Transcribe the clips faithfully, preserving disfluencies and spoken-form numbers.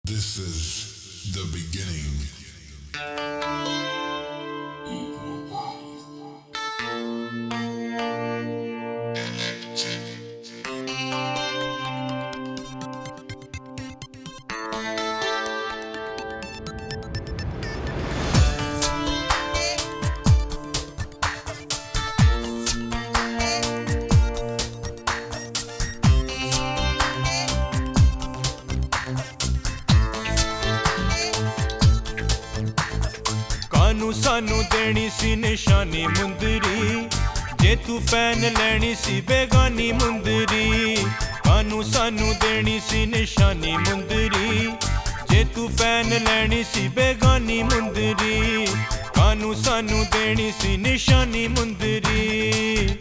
This is the beginning. कानू सानू देनी सी निशानी मुंदरी, जे तू पैन लैनी सी बेगानी मुंदरी। कानू सानू देनी सी निशानी मुंदरी, जे तू पैन लैनी सी बेगानी मुंदरी। कानू सानू देनी सी निशानी मुंदरी।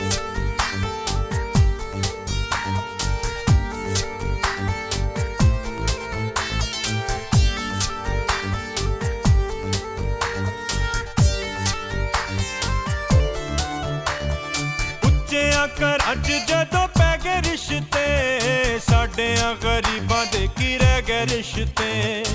कर अज जदों पै गए रिश्ते, साडियां गरीबां दे की रह गए रिश्ते।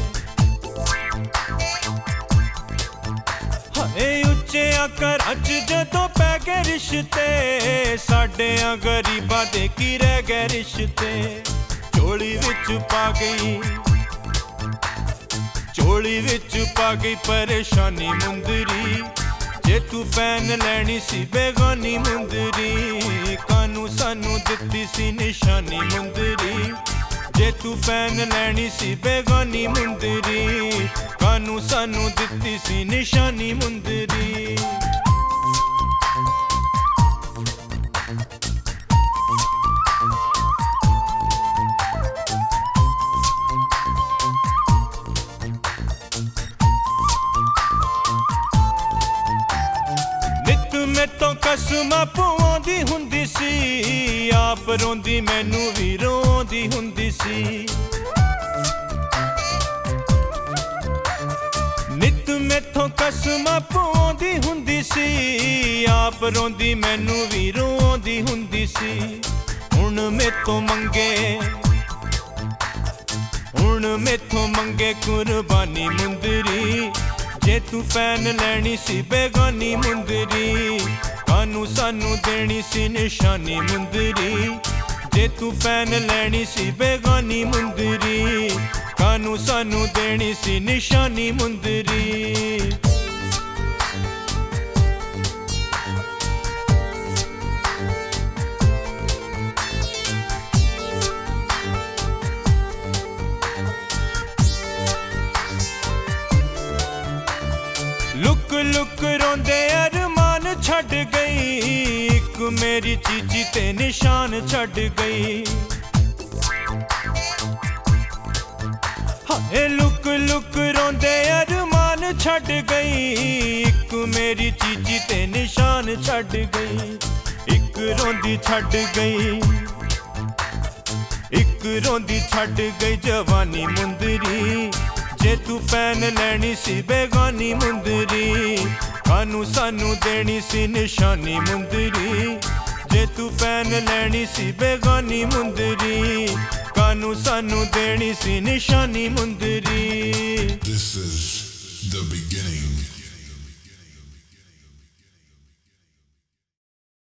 हाय उच्चे आकर अज जदों पै गए रिश्ते, साडियां गरीबां दे की रह गए रिश्ते। झोली विच पा गई झोली विच पा गई परेशानी मुंदरी, जे तू पैन लैनी सी बेगानी मुंदरी। कानू सानू दित्ती सी निशानी मुंदरी, जे तू पैन लैनी सी बेगानी मुंदरी। कानू सानू दित्ती सी निशानी मुंदरी। तो कसम पवांदी हुंदी सी, आप रोंदी मैनू भी रोंदी हुंदी सी। नित मैथों कसम पवांदी हुंदी सी, आप रोंदी मैनू भी रोंदी हुंदी सी। हुण मैथों मंगे हुण मैथों मंगे कुर्बानी मुंदरी, जे तू पैन लैनी सी बेगानी मुंदरी। कानू सानू देनी सी निशानी मुंदरी, जे तू पैन लैनी सी बेगानी मुंदरी। कानू सानू देनी सी निशानी मुंदरी। लुक लुक रोंदे अरमान छड़ गई, एक मेरी चीची ते निशान छड़ गई। हाय लुक लुक रोंदे अरमान छड़ गई, एक मेरी चीची ते निशान छड़ गई। एक रोंदी छड़ गई एक रोंदी छड़ गई जवानी मुंदरी, जे तू पैन लैनी सी बेगानी मुंदरी। कानू सानू देनी सी निशानी मुंदरी, जे तू पैन लैनी सी बेगानी मुंदरी। कानू सानू देनी सी निशानी मुंदरी। This is the beginning.